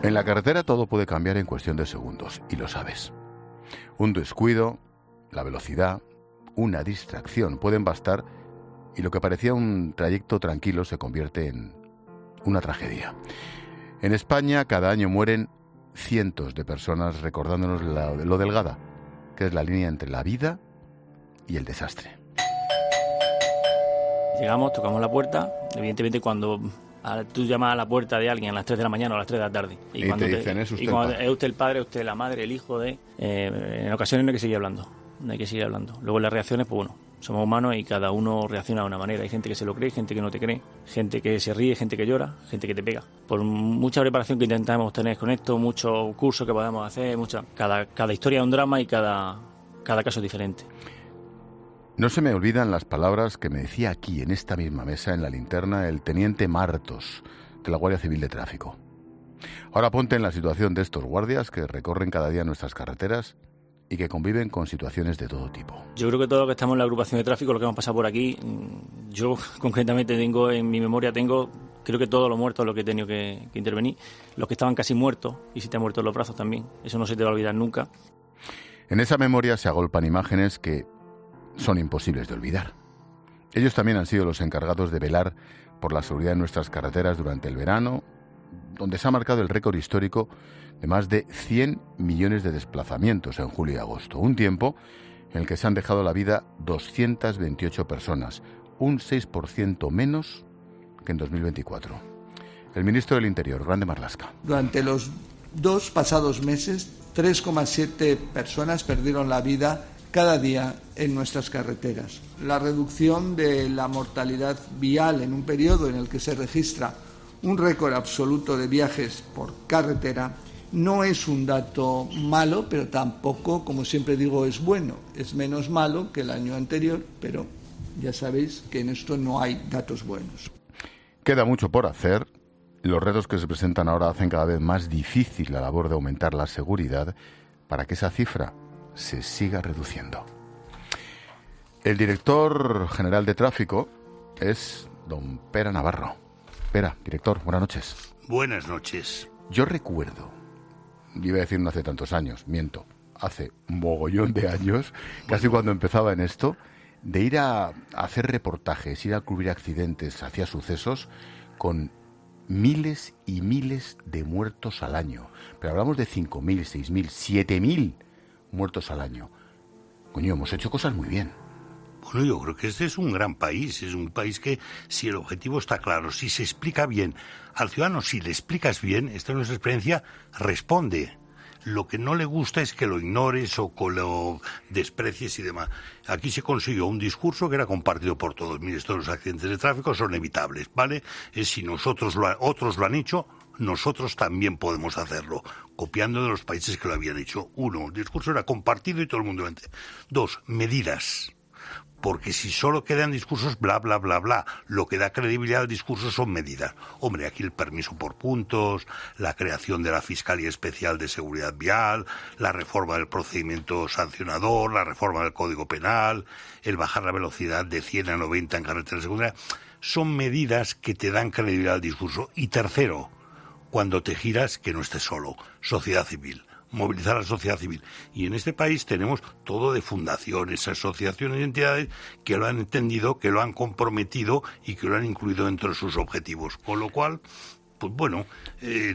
En la carretera todo puede cambiar en cuestión de segundos, y lo sabes. Un descuido, la velocidad, una distracción pueden bastar y lo que parecía un trayecto tranquilo se convierte en una tragedia. En España cada año mueren cientos de personas recordándonos lo delgada que es la línea entre la vida y el desastre. Llegamos, tocamos la puerta, evidentemente cuando tú llamas a la puerta de alguien a las 3 de la mañana o a las 3 de la tarde. Y cuando te dicen, ¿es usted el padre, usted la madre, el hijo de... en ocasiones no hay que seguir hablando. Luego las reacciones, pues bueno, somos humanos y cada uno reacciona de una manera. Hay gente que se lo cree, gente que no te cree, gente que se ríe, gente que llora, gente que te pega. Por mucha preparación que intentamos tener con esto, muchos cursos que podamos hacer, cada historia es un drama y cada caso es diferente. No se me olvidan las palabras que me decía aquí, en esta misma mesa, en la linterna, el teniente Martos, de la Guardia Civil de Tráfico. Ahora ponte en la situación de estos guardias que recorren cada día nuestras carreteras y que conviven con situaciones de todo tipo. Yo creo que todos los que estamos en la agrupación de tráfico, lo que hemos pasado por aquí, yo concretamente tengo en mi memoria, creo que todos los muertos los que he tenido que intervenir, los que estaban casi muertos, y si te han muerto los brazos también, eso no se te va a olvidar nunca. En esa memoria se agolpan imágenes que son imposibles de olvidar. Ellos también han sido los encargados de velar por la seguridad en nuestras carreteras durante el verano, donde se ha marcado el récord histórico de más de 100 millones de desplazamientos en julio y agosto, un tiempo en el que se han dejado la vida 228 personas, un 6% menos que en 2024. El ministro del Interior, Grande Marlaska. Durante los 2 pasados meses, 3,7 personas perdieron la vida cada día en nuestras carreteras. La reducción de la mortalidad vial en un periodo en el que se registra un récord absoluto de viajes por carretera no es un dato malo, pero tampoco, como siempre digo, es bueno. Es menos malo que el año anterior, pero ya sabéis que en esto no hay datos buenos. Queda mucho por hacer. Los retos que se presentan ahora hacen cada vez más difícil la labor de aumentar la seguridad para que esa cifra se siga reduciendo. El director general de tráfico es don Pera Navarro. Pera, director, buenas noches. Buenas noches. Yo recuerdo, iba a decir no hace tantos años, miento, hace un mogollón de años, casi cuando empezaba en esto, de ir a hacer reportajes, ir a cubrir accidentes, hacía sucesos con miles y miles de muertos al año. Pero hablamos de 5.000, 6.000, 7.000 muertos al año. Coño, hemos hecho cosas muy bien. Bueno, yo creo que este es un gran país. Es un país que, si el objetivo está claro, si se explica bien al ciudadano, si le explicas bien, esta es nuestra experiencia, responde. Lo que no le gusta es que lo ignores o que lo desprecies y demás. Aquí se consiguió un discurso que era compartido por todos. Mire, estos los accidentes de tráfico son evitables, ¿vale? Es si otros lo han hecho, nosotros también podemos hacerlo, copiando de los países que lo habían hecho. 1, el discurso era compartido y todo el mundo lo entiende. 2, medidas. Porque si solo quedan discursos, bla, bla, bla, bla, lo que da credibilidad al discurso son medidas. Hombre, aquí el permiso por puntos, la creación de la Fiscalía Especial de Seguridad Vial, la reforma del procedimiento sancionador, la reforma del Código Penal, el bajar la velocidad de 100 a 90 en carreteras secundarias, son medidas que te dan credibilidad al discurso. Y tercero, cuando te giras, que no estés solo, sociedad civil. Movilizar a la sociedad civil. Y en este país tenemos todo de fundaciones, asociaciones y entidades que lo han entendido, que lo han comprometido y que lo han incluido dentro de sus objetivos. Con lo cual, pues bueno, y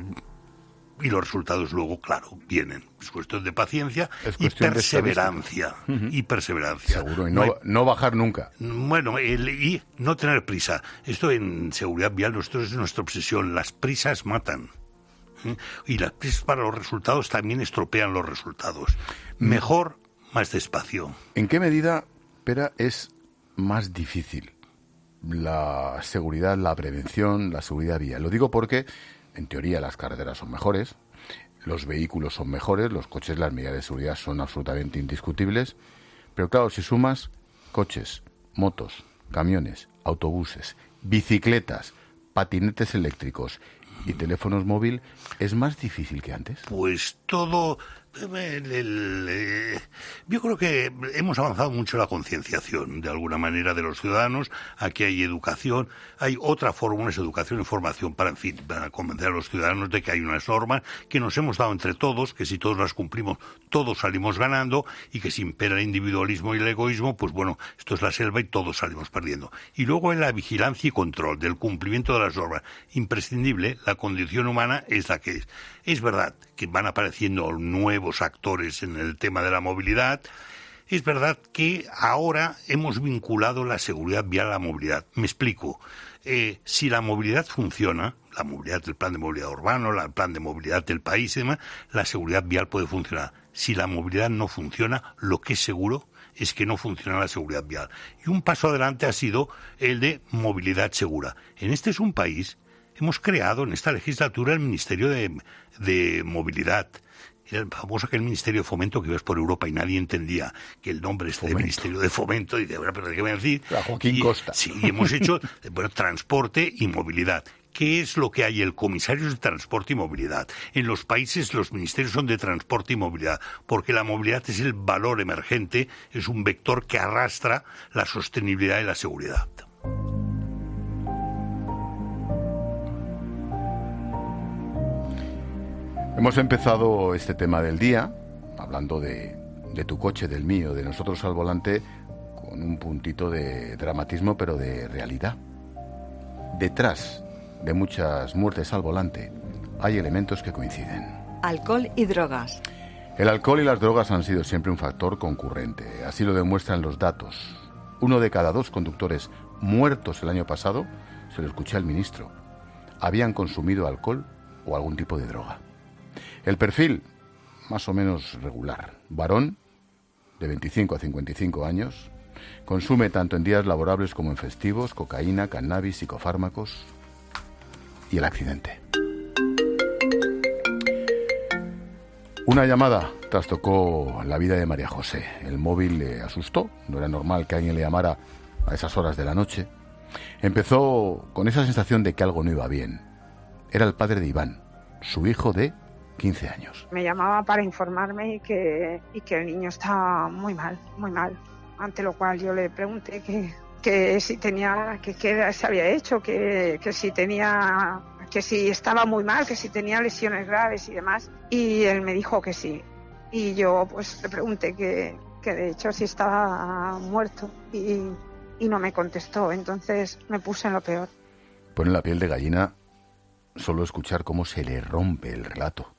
los resultados luego, claro, vienen. Es cuestión de paciencia y perseverancia. Y perseverancia. Seguro, y no bajar nunca. Bueno, y no tener prisa. Esto en seguridad vial, esto es nuestra obsesión. Las prisas matan. Y las prisas para los resultados también estropean los resultados. Mejor, más despacio. ¿En qué medida, Pera, es más difícil la seguridad, la prevención, la seguridad vial? Lo digo porque, en teoría, las carreteras son mejores, los vehículos son mejores, los coches, las medidas de seguridad son absolutamente indiscutibles, pero claro, si sumas coches, motos, camiones, autobuses, bicicletas, patinetes eléctricos y teléfonos móviles, ¿es más difícil que antes? Pues todo, Yo creo que hemos avanzado mucho en la concienciación, de alguna manera, de los ciudadanos. Aquí hay educación, hay otra fórmula, es educación y formación para convencer a los ciudadanos de que hay unas normas que nos hemos dado entre todos, que si todos las cumplimos, todos salimos ganando, y que si impera el individualismo y el egoísmo, pues bueno, esto es la selva y todos salimos perdiendo. Y luego en la vigilancia y control del cumplimiento de las normas, imprescindible, la condición humana es la que es. Es verdad que van apareciendo nuevos actores en el tema de la movilidad. Es verdad que ahora hemos vinculado la seguridad vial a la movilidad. Me explico. Si la movilidad funciona, la movilidad del plan de movilidad urbano, el plan de movilidad del país y demás, la seguridad vial puede funcionar. Si la movilidad no funciona, lo que es seguro es que no funciona la seguridad vial. Y un paso adelante ha sido el de movilidad segura. En este es un país. Hemos creado en esta legislatura el Ministerio de Movilidad. Era el famoso aquel Ministerio de Fomento que ibas por Europa y nadie entendía que el nombre de Ministerio de Fomento. Y de verdad, pero ¿qué voy a decir? La Joaquín Costa. Sí, hemos hecho transporte y movilidad. ¿Qué es lo que hay? El comisario de Transporte y Movilidad. En los países los ministerios son de Transporte y Movilidad, porque la movilidad es el valor emergente, es un vector que arrastra la sostenibilidad y la seguridad. Hemos empezado este tema del día, hablando de tu coche, del mío, de nosotros al volante, con un puntito de dramatismo, pero de realidad. Detrás de muchas muertes al volante hay elementos que coinciden. Alcohol y drogas. El alcohol y las drogas han sido siempre un factor concurrente, así lo demuestran los datos. 1 de cada 2 conductores muertos el año pasado, se lo escuché al ministro, habían consumido alcohol o algún tipo de droga. El perfil, más o menos regular. Varón, de 25 a 55 años, consume tanto en días laborables como en festivos, cocaína, cannabis, psicofármacos y el accidente. Una llamada trastocó la vida de María José. El móvil le asustó, no era normal que alguien le llamara a esas horas de la noche. Empezó con esa sensación de que algo no iba bien. Era el padre de Iván, su hijo de 15 años. Me llamaba para informarme y que el niño estaba muy mal, ante lo cual yo le pregunté que si tenía, que qué se había hecho, que si tenía, que si estaba muy mal, que si tenía lesiones graves y demás, y él me dijo que sí, y yo pues le pregunté que de hecho si estaba muerto y no me contestó, entonces me puse en lo peor. Pone la piel de gallina solo escuchar cómo se le rompe el relato.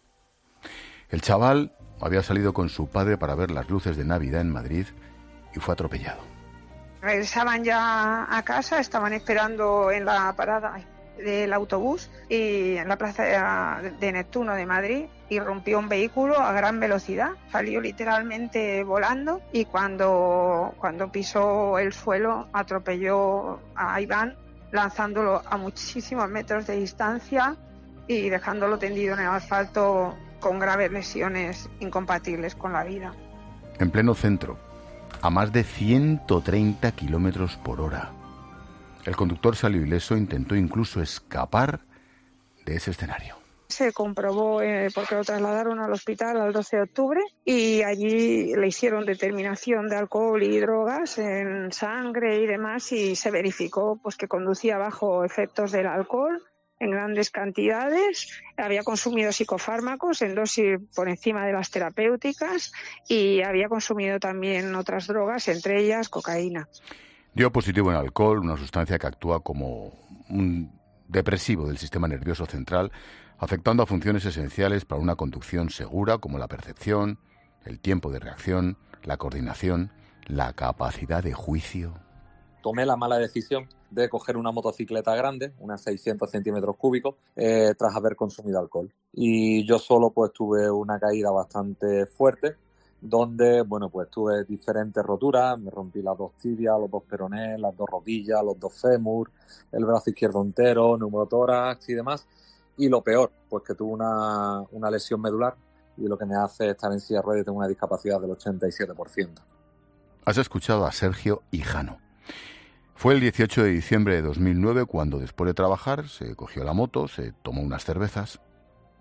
El chaval había salido con su padre para ver las luces de Navidad en Madrid y fue atropellado. Regresaban ya a casa, estaban esperando en la parada del autobús y en la plaza de Neptuno de Madrid, y rompió un vehículo a gran velocidad, salió literalmente volando y cuando pisó el suelo atropelló a Iván, lanzándolo a muchísimos metros de distancia y dejándolo tendido en el asfalto con graves lesiones incompatibles con la vida. En pleno centro, a más de 130 kilómetros por hora. El conductor salió ileso, intentó incluso escapar de ese escenario. Se comprobó porque lo trasladaron al hospital al 12 de octubre y allí le hicieron determinación de alcohol y drogas en sangre y demás, y se verificó pues que conducía bajo efectos del alcohol en grandes cantidades, había consumido psicofármacos en dosis por encima de las terapéuticas y había consumido también otras drogas, entre ellas cocaína. Dio positivo en alcohol, una sustancia que actúa como un depresivo del sistema nervioso central, afectando a funciones esenciales para una conducción segura, como la percepción, el tiempo de reacción, la coordinación, la capacidad de juicio. Tomé la mala decisión de coger una motocicleta grande, unas 600 centímetros cúbicos, tras haber consumido alcohol. Y yo solo pues tuve una caída bastante fuerte, donde pues tuve diferentes roturas, me rompí las 2 tibias, los 2 peronés, las 2 rodillas, los 2 fémur, el brazo izquierdo entero, neumotórax y demás. Y lo peor, pues que tuve una lesión medular, y lo que me hace estar en silla de ruedas y tengo una discapacidad del 87%. Has escuchado a Sergio Hijano. Fue el 18 de diciembre de 2009 cuando, después de trabajar, se cogió la moto, se tomó unas cervezas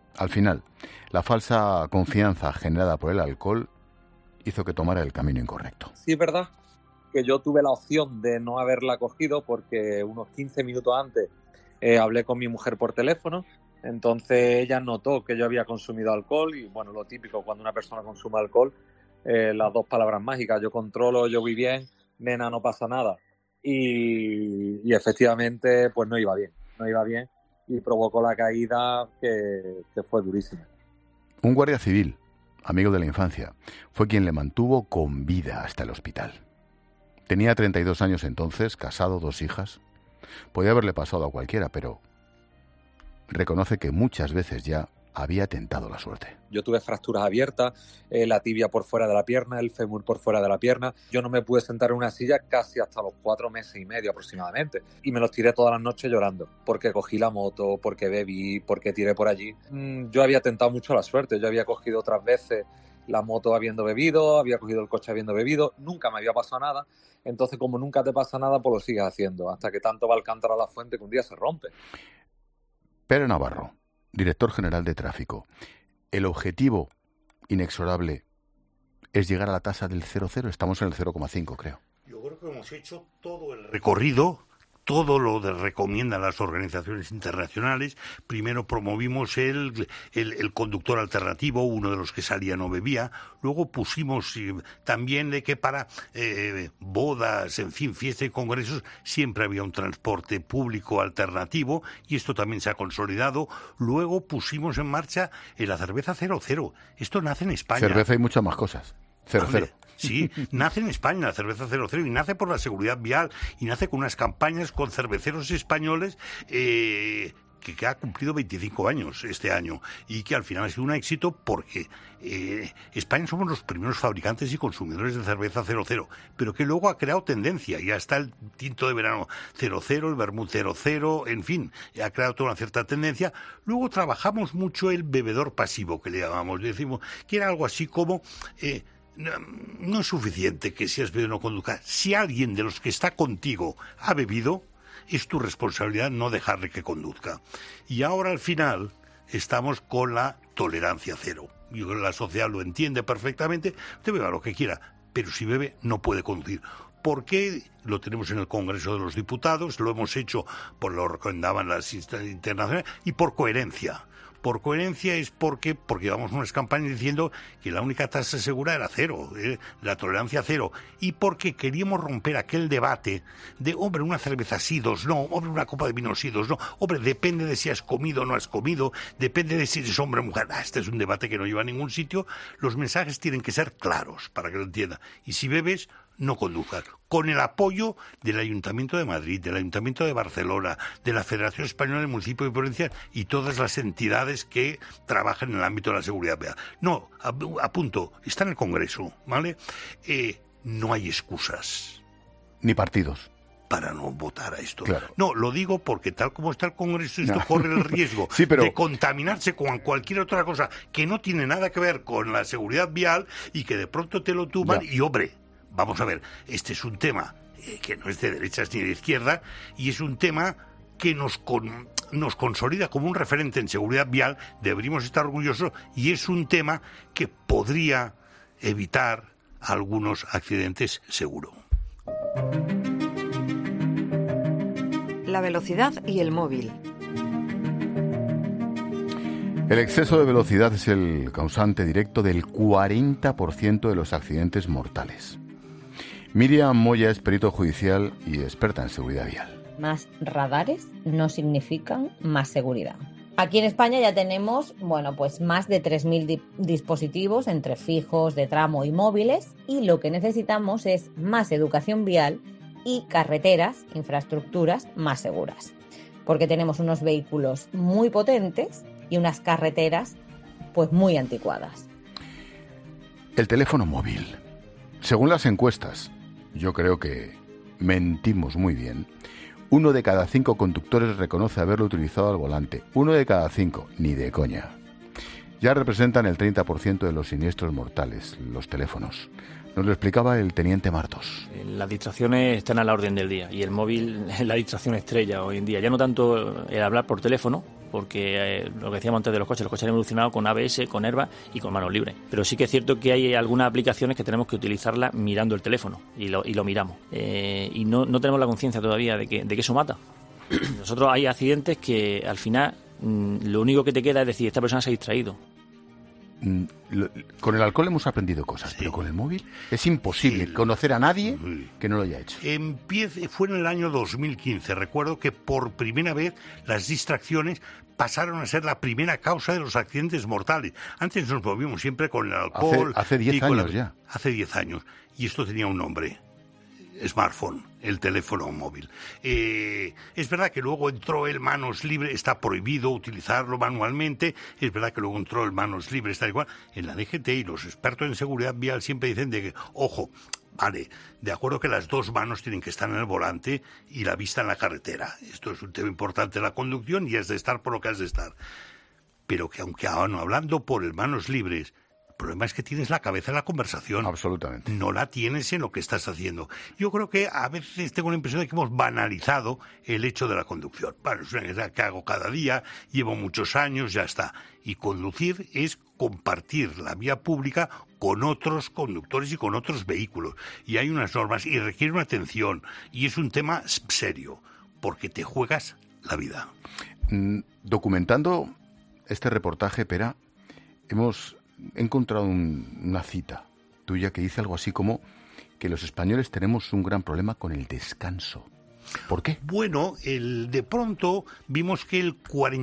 Al final, la falsa confianza generada por el alcohol hizo que tomara el camino incorrecto. Sí, es verdad que yo tuve la opción de no haberla cogido porque unos 15 minutos antes hablé con mi mujer por teléfono, entonces ella notó que yo había consumido alcohol y bueno, lo típico cuando una persona consume alcohol, las dos palabras mágicas, yo controlo, yo voy bien, nena, no pasa nada. Y efectivamente pues no iba bien y provocó la caída que fue durísima. Un guardia civil, amigo de la infancia, fue quien le mantuvo con vida hasta el hospital. Tenía 32 años entonces, casado, 2 hijas. Podía haberle pasado a cualquiera, pero reconoce que muchas veces ya había tentado la suerte. Yo tuve fracturas abiertas, la tibia por fuera de la pierna, el fémur por fuera de la pierna. Yo no me pude sentar en una silla casi hasta los 4 meses y medio aproximadamente. Y me los tiré todas las noches llorando, porque cogí la moto, porque bebí, porque tiré por allí. Yo había tentado mucho la suerte. Yo había cogido otras veces la moto habiendo bebido, había cogido el coche habiendo bebido. Nunca me había pasado nada. Entonces, como nunca te pasa nada, pues lo sigues haciendo. Hasta que tanto va el cántaro a la fuente que un día se rompe. Pere Navarro, director general de tráfico. El objetivo inexorable es llegar a la tasa del 0,0. Estamos en el 0,5, creo. Yo creo que hemos hecho todo el recorrido, todo lo que recomiendan las organizaciones internacionales. Primero promovimos el conductor alternativo, uno de los que salía no bebía. Luego pusimos también de que para bodas, en fin, fiestas y congresos, siempre había un transporte público alternativo y esto también se ha consolidado. Luego pusimos en marcha la cerveza 0,0. Esto nace en España. Cerveza y muchas más cosas. 0,0. Sí, nace en España la cerveza 0,0 y nace por la seguridad vial y nace con unas campañas con cerveceros españoles que ha cumplido 25 años este año y que al final ha sido un éxito porque España somos los primeros fabricantes y consumidores de cerveza 0,0, pero que luego ha creado tendencia. Ya está el tinto de verano 0,0, el vermut 0,0, en fin, ha creado toda una cierta tendencia. Luego trabajamos mucho el bebedor pasivo, que le llamamos, decimos que era algo así como... no es suficiente que si has bebido no conduzcas. Si alguien de los que está contigo ha bebido, es tu responsabilidad no dejarle que conduzca. Y ahora al final estamos con la tolerancia cero. Yo creo que la sociedad lo entiende perfectamente, te beba lo que quiera, pero si bebe no puede conducir. ¿Por qué? Lo tenemos en el Congreso de los Diputados, lo hemos hecho por lo que recomendaban las instancias internacionales y por coherencia. Por coherencia es porque llevamos unas campañas diciendo que la única tasa segura era 0, la tolerancia 0, y porque queríamos romper aquel debate de, hombre, una cerveza sí, 2 no, hombre, una copa de vino sí, 2 no, hombre, depende de si has comido o no has comido, depende de si eres hombre o mujer. Este es un debate que no lleva a ningún sitio. Los mensajes tienen que ser claros para que lo entienda. Y si bebes, no conduzcas. Con el apoyo del Ayuntamiento de Madrid, del Ayuntamiento de Barcelona, de la Federación Española de Municipios y Provincias y todas las entidades que trabajan en el ámbito de la seguridad vial. No, apunto, está en el Congreso, ¿vale? No hay excusas. Ni partidos. Para no votar a esto. Claro. No, lo digo porque tal como está el Congreso, esto corre el riesgo sí, pero... de contaminarse con cualquier otra cosa que no tiene nada que ver con la seguridad vial y que de pronto te lo tumban y, hombre, vamos a ver, este es un tema que no es de derechas ni de izquierda y es un tema que nos consolida como un referente en seguridad vial, deberíamos estar orgullosos y es un tema que podría evitar algunos accidentes seguro. La velocidad y el móvil. El exceso de velocidad es el causante directo del 40% de los accidentes mortales. Miriam Moya es perito judicial y experta en seguridad vial. Más radares no significan más seguridad. Aquí en España ya tenemos, pues más de 3.000 dispositivos entre fijos, de tramo y móviles, y lo que necesitamos es más educación vial y carreteras, infraestructuras más seguras, porque tenemos unos vehículos muy potentes y unas carreteras pues muy anticuadas. El teléfono móvil. Según las encuestas, yo creo que mentimos muy bien. 1 de cada 5 conductores reconoce haberlo utilizado al volante. 1 de cada 5, ni de coña. Ya representan el 30% de los siniestros mortales, los teléfonos. Nos lo explicaba el teniente Martos. Las distracciones están a la orden del día y el móvil es la distracción estrella hoy en día. Ya no tanto el hablar por teléfono, porque lo que decíamos antes de los coches han evolucionado con ABS, con airbag y con manos libres. Pero sí que es cierto que hay algunas aplicaciones que tenemos que utilizarlas mirando el teléfono y lo miramos. Y no tenemos la conciencia todavía de que eso mata. Nosotros hay accidentes que al final lo único que te queda es decir, esta persona se ha distraído. Con el alcohol hemos aprendido cosas, pero con el móvil es imposible conocer a nadie que no lo haya hecho. Fue en el año 2015, recuerdo que por primera vez las distracciones pasaron a ser la primera causa de los accidentes mortales. Antes nos movíamos siempre con el alcohol. Hace 10 años ya. Hace 10 años. Y esto tenía un nombre. Smartphone, el teléfono móvil. Es verdad que luego entró el manos libres, está prohibido utilizarlo manualmente, es verdad que luego entró el manos libres, tal y cual. En la DGT y los expertos en seguridad vial siempre dicen de que, ojo, vale, de acuerdo que las dos manos tienen que estar en el volante y la vista en la carretera. Esto es un tema importante de la conducción y has de estar por lo que has de estar. Pero que aunque hablando por el manos libres, el problema es que tienes la cabeza en la conversación. Absolutamente. No la tienes en lo que estás haciendo. Yo creo que a veces tengo la impresión de que hemos banalizado el hecho de la conducción. Bueno, es una cosa que hago cada día, llevo muchos años, ya está. Y conducir es compartir la vía pública con otros conductores y con otros vehículos. Y hay unas normas y requiere una atención. Y es un tema serio, porque te juegas la vida. Documentando este reportaje, Pera, he encontrado una cita tuya que dice algo así como que los españoles tenemos un gran problema con el descanso. ¿Por qué? Bueno, de pronto vimos que el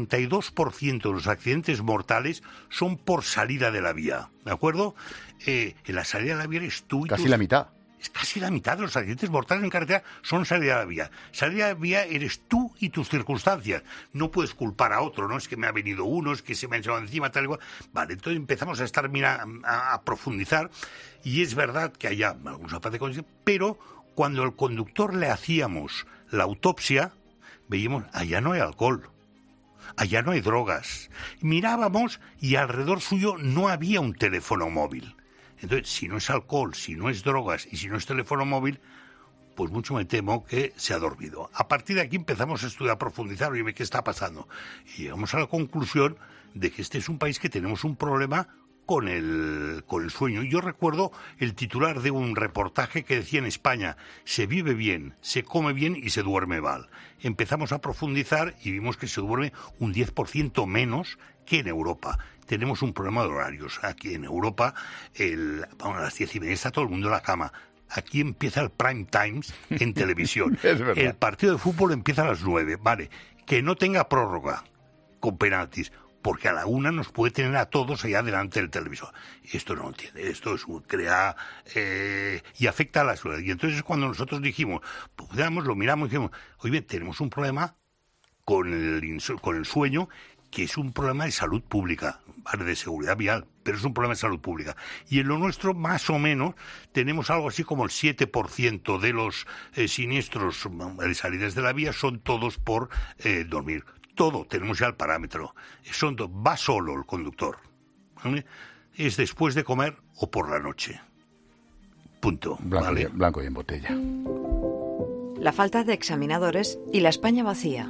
42% de los accidentes mortales son por salida de la vía, ¿de acuerdo? En la salida de la vía eres tú y casi la mitad. Es casi la mitad de los accidentes mortales en carretera son salida de la vía. Salida de la vía eres tú y tus circunstancias. No puedes culpar a otro, ¿no? Es que me ha venido uno, es que se me ha echado encima, tal y cual. Vale, entonces empezamos a a profundizar y es verdad que hay algunos zapatos de condición, pero cuando al conductor le hacíamos la autopsia, veíamos, allá no hay alcohol, allá no hay drogas. Mirábamos y alrededor suyo no había un teléfono móvil. Entonces, si no es alcohol, si no es drogas y si no es teléfono móvil, pues mucho me temo que se ha dormido. A partir de aquí empezamos a estudiar, a profundizar y ver qué está pasando. Y llegamos a la conclusión de que este es un país que tenemos un problema con el sueño. Yo recuerdo el titular de un reportaje que decía en España: se vive bien, se come bien y se duerme mal. Empezamos a profundizar y vimos que se duerme un 10% menos que en Europa. Tenemos un problema de horarios. Aquí en Europa, a las 10:30 está todo el mundo en la cama. Aquí empieza el prime times en televisión. Es verdad. El partido de fútbol empieza a las 9. Vale, que no tenga prórroga con penaltis, porque a la 1 nos puede tener a todos allá delante del televisor. Esto no lo entiende, esto crea y afecta a la salud. Y entonces cuando nosotros dijimos, pues, lo miramos y dijimos, oye, tenemos un problema con el sueño, que es un problema de salud pública, ¿vale? De seguridad vial, pero es un problema de salud pública. Y en lo nuestro, más o menos, tenemos algo así como el 7% de los siniestros de salidas de la vía son todos por dormir. Todo, tenemos ya el parámetro. Va solo el conductor. ¿Vale? Es después de comer o por la noche. Punto. ¿Vale? Blanco y en botella. La falta de examinadores y la España vacía.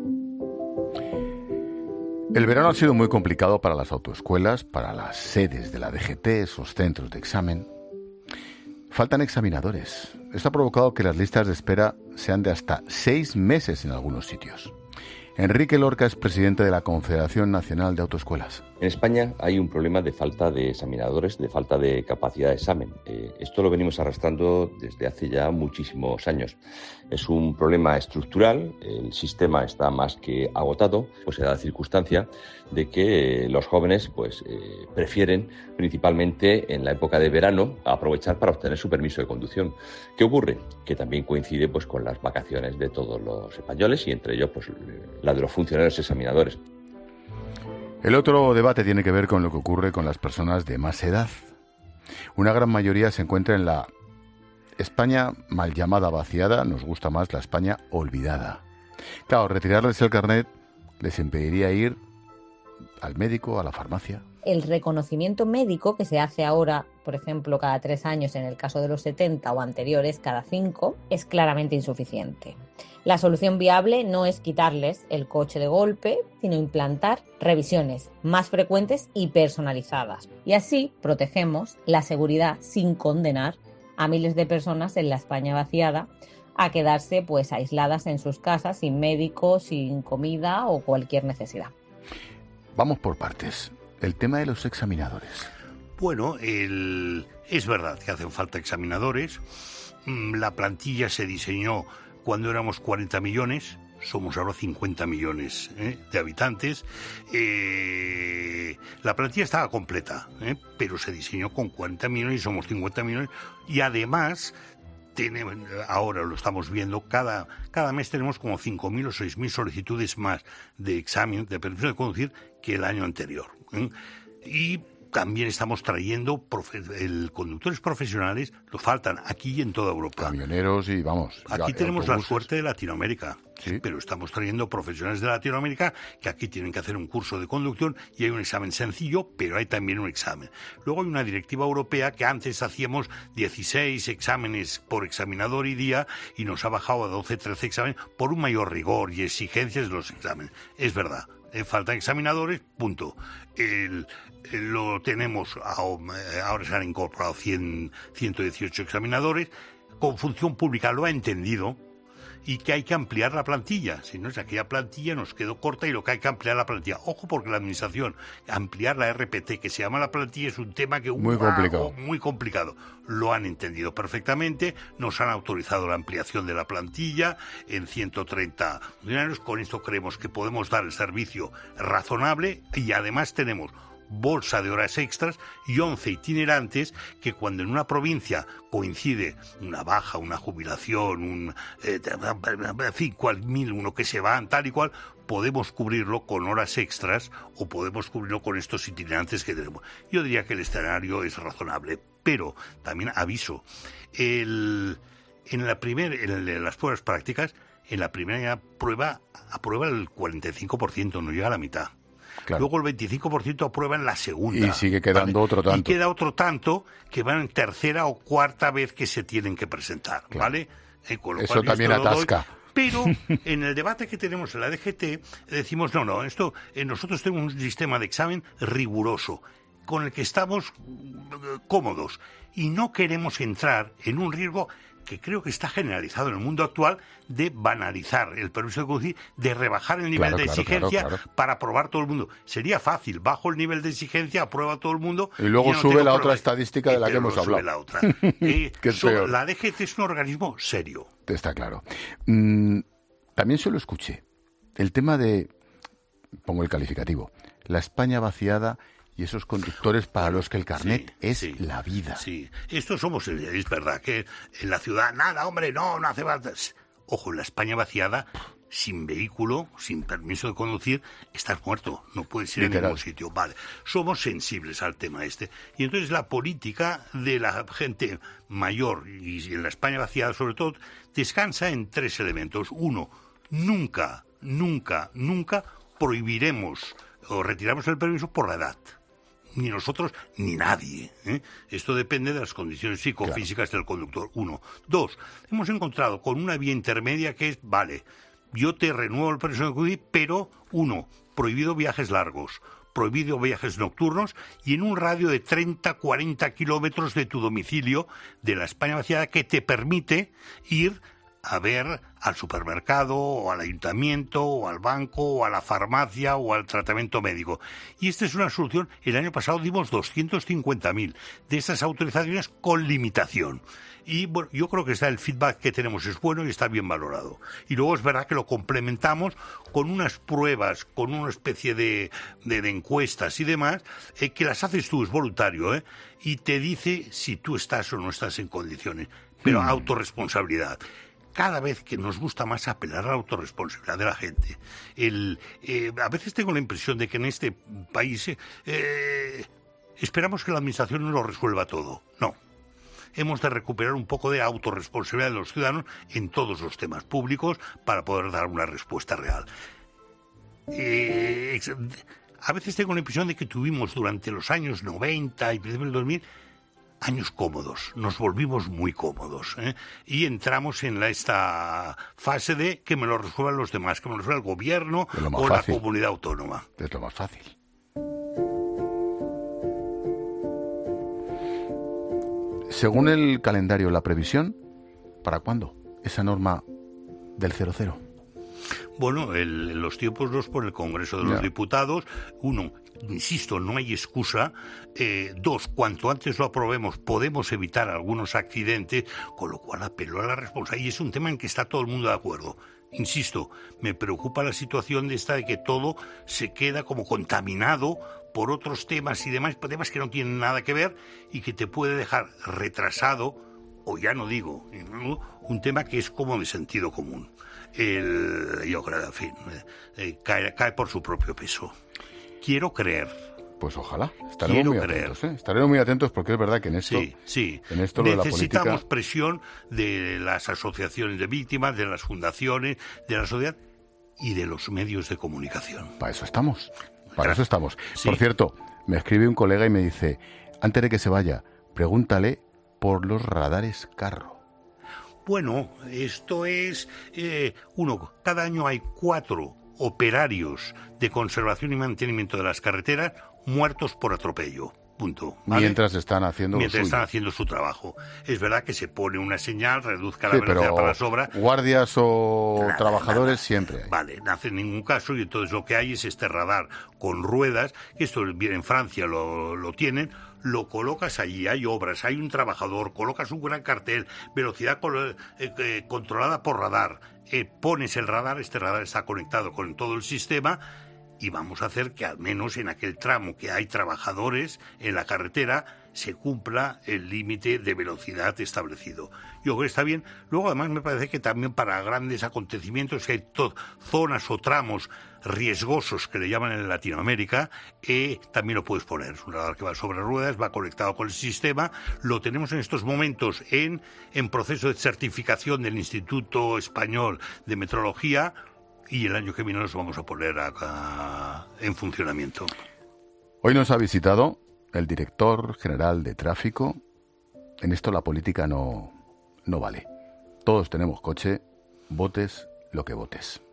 El verano ha sido muy complicado para las autoescuelas, para las sedes de la DGT, esos centros de examen. Faltan examinadores. Esto ha provocado que las listas de espera sean de hasta 6 meses en algunos sitios. Enrique Lorca es presidente de la Confederación Nacional de Autoescuelas. En España hay un problema de falta de examinadores, de falta de capacidad de examen. Esto lo venimos arrastrando desde hace ya muchísimos años. Es un problema estructural, el sistema está más que agotado, pues se da la circunstancia de que los jóvenes prefieren principalmente en la época de verano aprovechar para obtener su permiso de conducción. ¿Qué ocurre? Que también coincide con las vacaciones de todos los españoles y entre ellos la de los funcionarios examinadores. El otro debate tiene que ver con lo que ocurre con las personas de más edad. Una gran mayoría se encuentra en la España mal llamada vaciada, nos gusta más la España olvidada. Claro, retirarles el carnet les impediría ir al médico, a la farmacia. El reconocimiento médico que se hace ahora, por ejemplo, cada 3 años en el caso de los 70 o anteriores cada 5, es claramente insuficiente. La solución viable no es quitarles el coche de golpe, sino implantar revisiones más frecuentes y personalizadas. Y así protegemos la seguridad sin condenar a miles de personas en la España vaciada a quedarse pues aisladas en sus casas sin médico, sin comida o cualquier necesidad. Vamos por partes. El tema de los examinadores. Bueno, es verdad que hacen falta examinadores. La plantilla se diseñó cuando éramos 40 millones, somos ahora 50 millones de habitantes. La plantilla estaba completa, pero se diseñó con 40 millones y somos 50 millones. Y además, ahora lo estamos viendo, cada mes tenemos como 5.000 o 6.000 solicitudes más de examen, de permiso de conducir, que el año anterior. Y también estamos trayendo conductores profesionales, nos faltan aquí y en toda Europa. Camioneros y vamos. Aquí tenemos autobuses. la suerte de Latinoamérica, ¿sí? Pero estamos trayendo profesionales de Latinoamérica que aquí tienen que hacer un curso de conducción y hay un examen sencillo, pero hay también un examen. Luego hay una directiva europea que antes hacíamos 16 exámenes por examinador y día y nos ha bajado a 12, 13 exámenes por un mayor rigor y exigencias de los exámenes. Es verdad. Faltan examinadores, punto. Lo tenemos, ahora se han incorporado 118 examinadores, con función pública lo ha entendido, y que hay que ampliar la plantilla. Si no es aquella plantilla nos quedó corta y lo que hay que ampliar la plantilla. Ojo, porque la administración, ampliar la RPT, que se llama la plantilla, es un tema que muy complicado. Muy complicado. Lo han entendido perfectamente, nos han autorizado la ampliación de la plantilla en 130 funcionarios. Con esto creemos que podemos dar el servicio razonable y además tenemos bolsa de horas extras y 11 itinerantes que cuando en una provincia coincide una baja, una jubilación, en fin, uno que se van, tal y cual, podemos cubrirlo con horas extras o podemos cubrirlo con estos itinerantes que tenemos. Yo diría que el escenario es razonable, pero también aviso, en las pruebas prácticas, en la primera prueba aprueba el 45%, no llega a la mitad. Claro. Luego el 25% aprueba en la segunda. Y sigue quedando otro tanto. Y queda otro tanto que van en tercera o cuarta vez que se tienen que presentar, claro. ¿Vale? Con lo eso cual, también atasca. Pero en el debate que tenemos en la DGT decimos, nosotros tenemos un sistema de examen riguroso con el que estamos cómodos y no queremos entrar en un riesgo que creo que está generalizado en el mundo actual de banalizar el permiso de conducir, de rebajar el nivel de exigencia para aprobar todo el mundo. Sería fácil, bajo el nivel de exigencia, aprueba todo el mundo. Y luego sube la otra estadística de la que hemos hablado. Sube la otra. La DGT es un organismo serio. Está claro. También se lo escuché. El tema de, pongo el calificativo, la España vaciada y esos conductores para los que el carnet es la vida. Sí, esto es verdad que en la ciudad, nada, hombre, no hace falta. Ojo, en la España vaciada, sin vehículo, sin permiso de conducir, estás muerto, no puedes ir a ningún sitio. Vale, somos sensibles al tema este. Y entonces la política de la gente mayor, y en la España vaciada sobre todo, descansa en 3 elementos. Uno, nunca prohibiremos o retiramos el permiso por la edad. Ni nosotros ni nadie. Esto depende de las condiciones psicofísicas del conductor. 1. 2. Hemos encontrado con una vía intermedia que es, vale, yo te renuevo el permiso de conducir, pero 1. Prohibido viajes largos, prohibido viajes nocturnos y en un radio de 30-40 kilómetros de tu domicilio de la España vaciada que te permite ir a ver al supermercado o al ayuntamiento o al banco o a la farmacia o al tratamiento médico. Y esta es una solución. El año pasado dimos 250.000 de esas autorizaciones con limitación. Y bueno, yo creo que el feedback que tenemos es bueno y está bien valorado. Y luego es verdad que lo complementamos con unas pruebas, con una especie de encuestas y demás, que las haces tú, es voluntario, y te dice si tú estás o no estás en condiciones. Pero autorresponsabilidad. Cada vez que nos gusta más apelar a la autorresponsabilidad de la gente. A veces tengo la impresión de que en este país esperamos que la administración nos lo resuelva todo. No. Hemos de recuperar un poco de autorresponsabilidad de los ciudadanos en todos los temas públicos para poder dar una respuesta real. a veces tengo la impresión de que tuvimos durante los años 90 y principios del 2000 años cómodos, nos volvimos muy cómodos, y entramos en esta fase de que me lo resuelvan los demás, que me lo resuelva el gobierno o la comunidad autónoma. Es lo más fácil. Según el calendario, la previsión, ¿para cuándo esa norma del 0,0? Bueno, los tiempos los pone el Congreso de los Diputados. Uno, insisto, no hay excusa. Dos, cuanto antes lo aprobemos, podemos evitar algunos accidentes, con lo cual apelo a la responsabilidad. Y es un tema en que está todo el mundo de acuerdo. Insisto, me preocupa la situación de que todo se queda como contaminado por otros temas y demás, temas que no tienen nada que ver y que te puede dejar retrasado, o ya no digo, un tema que es como de sentido común. Yo creo, en fin, cae por su propio peso. Quiero creer. Pues ojalá. Estaremos muy atentos porque es verdad que en esto, en esto lo de la política... Necesitamos presión de las asociaciones de víctimas, de las fundaciones, de la sociedad y de los medios de comunicación. Para eso estamos. Sí. Por cierto, me escribe un colega y me dice, antes de que se vaya, pregúntale por los radares carro. Bueno, esto es... cada año hay 4 operarios de conservación y mantenimiento de las carreteras muertos por atropello. Punto. ¿Vale? Mientras están haciendo su trabajo. Es verdad que se pone una señal, reduzca la velocidad para la sobra. Guardias o trabajadores siempre hay. Vale, no hace ningún caso y entonces lo que hay es este radar con ruedas, que esto viene en Francia, lo tienen, lo colocas allí, hay obras, hay un trabajador, colocas un gran cartel, velocidad controlada por radar, pones el radar, este radar está conectado con todo el sistema y vamos a hacer que al menos en aquel tramo que hay trabajadores en la carretera se cumpla el límite de velocidad establecido. Yo creo que está bien. Luego además me parece que también para grandes acontecimientos, que hay zonas o tramos riesgosos que le llaman en Latinoamérica, también lo puedes poner. Es un radar que va sobre ruedas, va conectado con el sistema. Lo tenemos en estos momentos en proceso de certificación del Instituto Español de Metrología y el año que viene los vamos a poner acá en funcionamiento. Hoy nos ha visitado el director general de tráfico. En esto la política no vale. Todos tenemos coche, votes lo que votes.